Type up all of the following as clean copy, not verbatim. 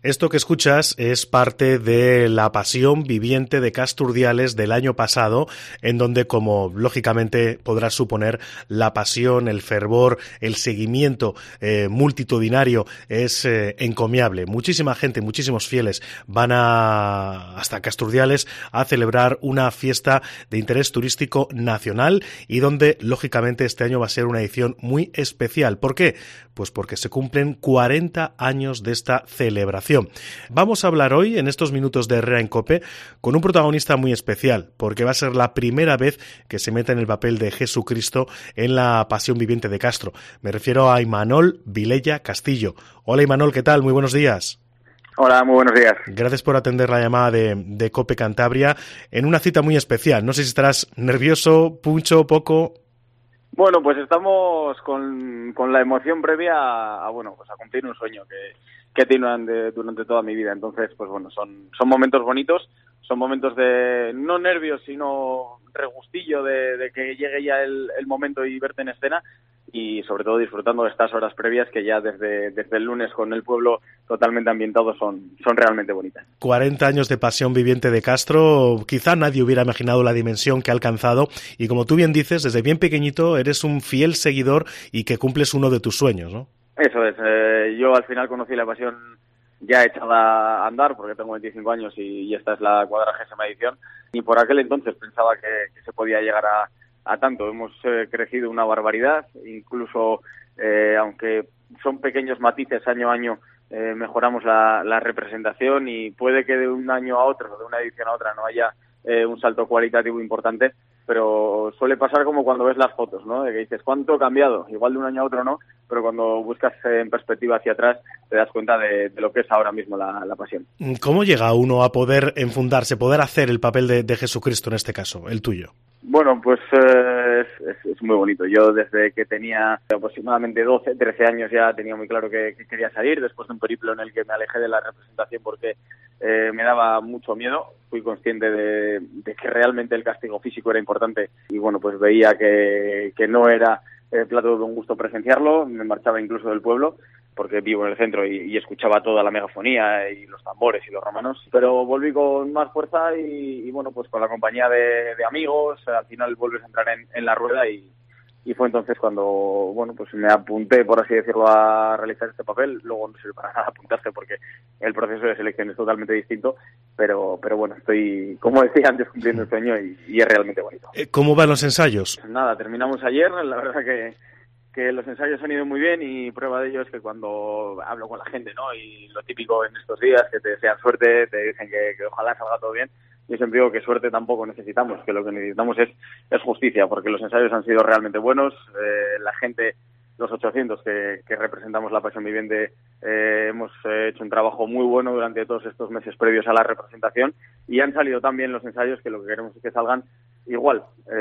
Esto que escuchas es parte de la Pasión Viviente de Casturdiales del año pasado, en donde, como lógicamente podrás suponer, la pasión, el fervor, el seguimiento multitudinario es encomiable. Muchísima gente, muchísimos fieles van hasta Casturdiales a celebrar una fiesta de interés turístico nacional y donde, lógicamente, este año va a ser una edición muy especial. ¿Por qué? Pues porque se cumplen 40 años de esta celebración. Vamos a hablar hoy, en estos minutos de Herrera en COPE, con un protagonista muy especial, porque va a ser la primera vez que se meta en el papel de Jesucristo en la Pasión Viviente de Castro. Me refiero a Imanol Vilella Castillo. Hola Imanol, ¿qué tal? Muy buenos días. Hola, muy buenos días. Gracias por atender la llamada de COPE Cantabria en una cita muy especial. No sé si estarás nervioso, mucho, poco. Bueno, pues estamos con la emoción previa a cumplir un sueño que he tenido durante toda mi vida. Entonces, pues bueno, son momentos bonitos, son momentos de no nervios, sino regustillo de que llegue ya el momento y verte en escena, y sobre todo disfrutando de estas horas previas que ya desde el lunes con el pueblo totalmente ambientado son realmente bonitas. 40 años de Pasión Viviente de Castro, quizá nadie hubiera imaginado la dimensión que ha alcanzado, y como tú bien dices, desde bien pequeñito eres un fiel seguidor y que cumples uno de tus sueños, ¿no? Eso es, yo al final conocí la Pasión ya echada a andar, porque tengo 25 años y esta es la 40ª edición, y por aquel entonces pensaba que se podía llegar a tanto. Hemos crecido una barbaridad, incluso aunque son pequeños matices año a año, mejoramos la representación, y puede que de un año a otro, de una edición a otra, no haya un salto cualitativo importante, pero suele pasar como cuando ves las fotos, ¿no? De que dices, ¿cuánto ha cambiado? Igual de un año a otro no, pero cuando buscas en perspectiva hacia atrás te das cuenta de lo que es ahora mismo la Pasión. ¿Cómo llega uno a poder enfundarse, poder hacer el papel de Jesucristo en este caso, el tuyo? Bueno, pues es muy bonito. Yo desde que tenía aproximadamente 12, 13 años ya tenía muy claro que quería salir, después de un periplo en el que me alejé de la representación porque me daba mucho miedo. Fui consciente de que realmente el castigo físico era importante, y bueno, pues veía que no era plato de un gusto presenciarlo. Me marchaba incluso del pueblo porque vivo en el centro y escuchaba toda la megafonía y los tambores y los romanos, pero volví con más fuerza y bueno, pues con la compañía de amigos, al final vuelves a entrar en la rueda, y fue entonces cuando, bueno, pues me apunté, por así decirlo, a realizar este papel. Luego no sirve para nada apuntarse porque el proceso de selección es totalmente distinto, pero bueno, estoy, como decía antes, cumpliendo el sueño y es realmente bonito. ¿Cómo van los ensayos? Nada, terminamos ayer, la verdad que los ensayos han ido muy bien, y prueba de ello es que cuando hablo con la gente, ¿no? Y lo típico en estos días, que te desean suerte, te dicen que ojalá salga todo bien. Yo siempre digo que suerte tampoco necesitamos, que lo que necesitamos es justicia, porque los ensayos han sido realmente buenos. La gente, los 800 que representamos la Pasión Viviente, hemos hecho un trabajo muy bueno durante todos estos meses previos a la representación, y han salido tan bien los ensayos que lo que queremos es que salgan igual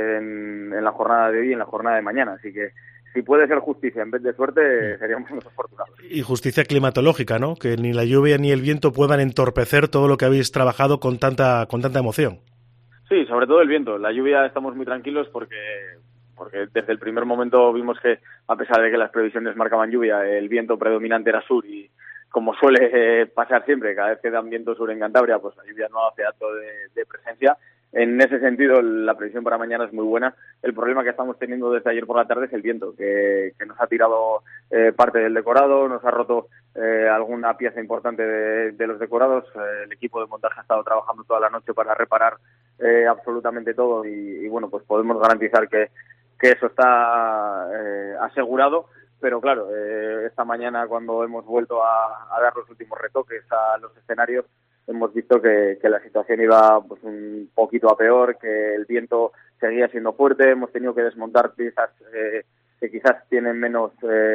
en la jornada de hoy y en la jornada de mañana. Así que si puede ser justicia en vez de suerte, seríamos unos afortunados. Y justicia climatológica, ¿no? Que ni la lluvia ni el viento puedan entorpecer todo lo que habéis trabajado con tanta emoción. Sí, sobre todo el viento. La lluvia estamos muy tranquilos porque desde el primer momento vimos que, a pesar de que las previsiones marcaban lluvia, el viento predominante era sur, y como suele pasar siempre, cada vez que dan viento sur en Cantabria, pues la lluvia no hace acto de presencia. En ese sentido, la previsión para mañana es muy buena. El problema que estamos teniendo desde ayer por la tarde es el viento, que nos ha tirado parte del decorado, nos ha roto alguna pieza importante de los decorados. El equipo de montaje ha estado trabajando toda la noche para reparar absolutamente todo, y bueno, pues podemos garantizar que eso está asegurado. Pero claro, esta mañana, cuando hemos vuelto a dar los últimos retoques a los escenarios, hemos visto que la situación iba pues un poquito a peor, que el viento seguía siendo fuerte. Hemos tenido que desmontar piezas que quizás tienen menos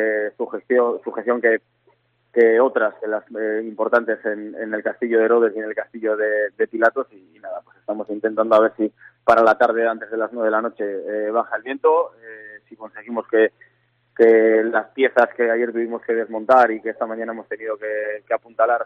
sujeción que otras, que las importantes en el castillo de Herodes y en el castillo de Pilatos, y nada, pues estamos intentando a ver si para la tarde, antes de las 9 de la noche, baja el viento, si conseguimos que las piezas que ayer tuvimos que desmontar y que esta mañana hemos tenido que apuntalar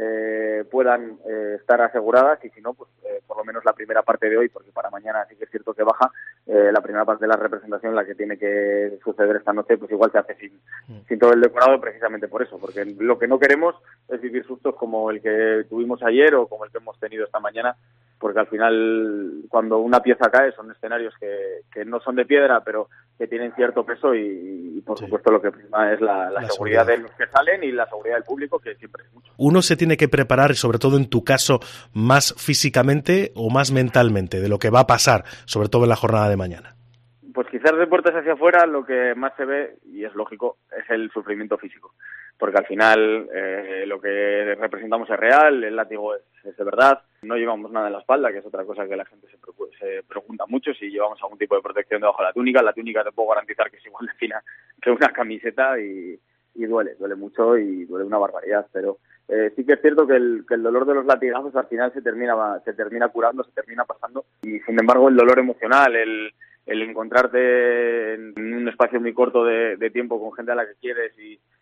puedan estar aseguradas, y si no, pues por lo menos la primera parte de hoy, porque para mañana sí que es cierto que baja, la primera parte de la representación, la que tiene que suceder esta noche, pues igual se hace sin todo el decorado, precisamente por eso, porque lo que no queremos es vivir sustos como el que tuvimos ayer o como el que hemos tenido esta mañana, porque al final cuando una pieza cae son escenarios que no son de piedra, pero que tienen cierto peso y por supuesto lo que prima es la seguridad de los que salen y la seguridad del público, que siempre es mucho. Uno se tiene que preparar, sobre todo en tu caso, más físicamente o más mentalmente de lo que va a pasar, sobre todo en la jornada de mañana. Pues quizás de puertas hacia afuera lo que más se ve, y es lógico, es el sufrimiento físico, porque al final lo que representamos es real, el látigo es de verdad, no llevamos nada en la espalda, que es otra cosa que la gente se pregunta mucho, si llevamos algún tipo de protección debajo de la túnica te puedo garantizar que es igual de fina que una camiseta y duele mucho y duele una barbaridad, pero sí que es cierto que el dolor de los latigazos al final se termina curando, se termina pasando, y sin embargo el dolor emocional, el encontrarte en un espacio muy corto de tiempo con gente a la que quieres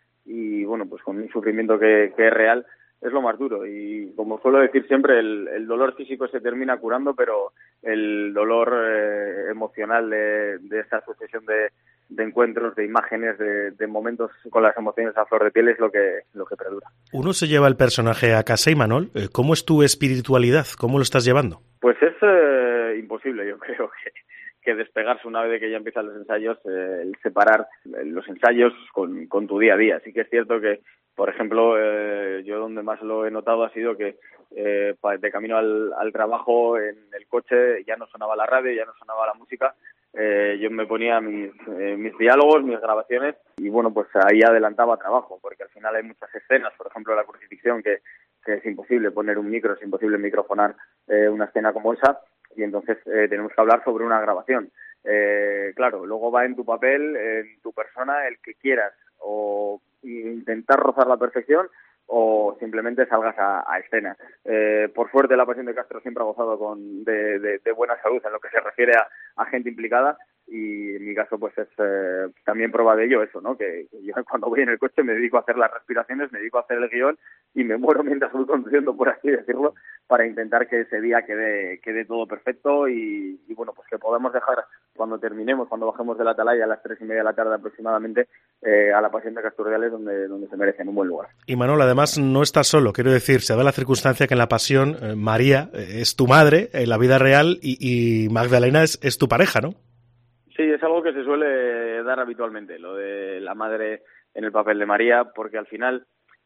y bueno, pues con un sufrimiento que es real, es lo más duro. Y como suelo decir siempre, el dolor físico se termina curando, pero el dolor emocional de esta sucesión de encuentros, de imágenes, de momentos con las emociones a flor de piel es lo que perdura. Uno se lleva el personaje a casa, Imanol. ¿Cómo es tu espiritualidad? ¿Cómo lo estás llevando? Pues es imposible, yo creo que despegarse una vez de que ya empiezan los ensayos, el separar los ensayos con tu día a día. Sí que es cierto que, por ejemplo, yo donde más lo he notado ha sido que de camino al trabajo en el coche ya no sonaba la radio, ya no sonaba la música, yo me ponía mis diálogos, mis grabaciones y bueno, pues ahí adelantaba trabajo, porque al final hay muchas escenas, por ejemplo la crucifixión, que es imposible poner un micro, es imposible microfonar una escena como esa, y entonces tenemos que hablar sobre una grabación. Claro, luego va en tu papel, en tu persona, el que quieras o intentar rozar la perfección o simplemente salgas a escena. Por suerte la Pasión de Castro siempre ha gozado de buena salud en lo que se refiere a gente implicada, y en mi caso pues es también prueba de ello eso, ¿no? Que yo cuando voy en el coche me dedico a hacer las respiraciones, me dedico a hacer el guión y me muero mientras voy conduciendo, por así decirlo, para intentar que ese día quede todo perfecto y bueno, pues que podamos dejar cuando terminemos, cuando bajemos de la atalaya a las 3:30 de la tarde aproximadamente, a la Pasión de Casturdiales donde se merecen un buen lugar. Y Manol, además no estás solo, quiero decir, se da la circunstancia que en la Pasión María es tu madre en la vida real y Magdalena es tu pareja, ¿no? Sí, es algo que se suele dar habitualmente, lo de la madre en el papel de María, porque al final,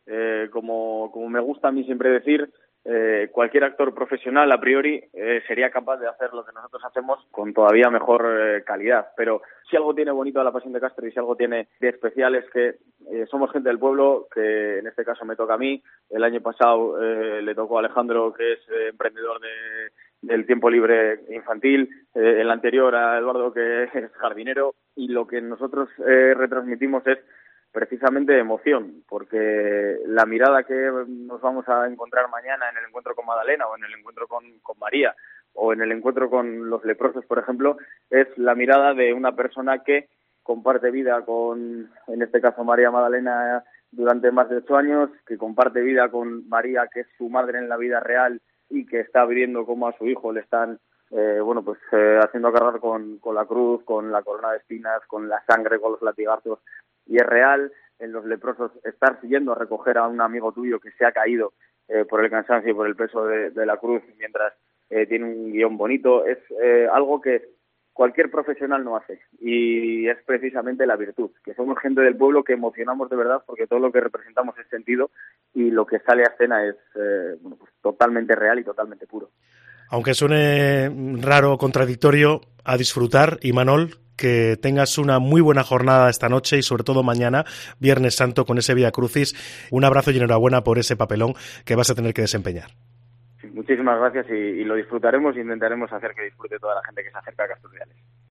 como me gusta a mí siempre decir, cualquier actor profesional a priori sería capaz de hacer lo que nosotros hacemos con todavía mejor calidad, pero si algo tiene bonito a la Pasión de Castro y si algo tiene de especial es que somos gente del pueblo, que en este caso me toca a mí. El año pasado le tocó a Alejandro, que es emprendedor del tiempo libre infantil, el anterior a Eduardo, que es jardinero, y lo que nosotros retransmitimos es precisamente emoción, porque la mirada que nos vamos a encontrar mañana en el encuentro con Magdalena o en el encuentro con María o en el encuentro con los leprosos, por ejemplo, es la mirada de una persona que comparte vida con, en este caso, María Magdalena durante más de 8 años, que comparte vida con María, que es su madre en la vida real y que está viendo cómo a su hijo le están haciendo cargar con la cruz, con la corona de espinas, con la sangre, con los latigazos, y es real. En los leprosos, estar yendo a recoger a un amigo tuyo que se ha caído por el cansancio y por el peso de la cruz mientras tiene un guión bonito, es algo que cualquier profesional no hace, y es precisamente la virtud, que somos gente del pueblo que emocionamos de verdad porque todo lo que representamos es sentido y lo que sale a escena es pues totalmente real y totalmente puro. Aunque suene raro o contradictorio, a disfrutar, Imanol, que tengas una muy buena jornada esta noche y sobre todo mañana, Viernes Santo, con ese Vía Crucis. Un abrazo y enhorabuena por ese papelón que vas a tener que desempeñar. Muchísimas gracias y lo disfrutaremos e intentaremos hacer que disfrute toda la gente que se acerca a Casturdiales.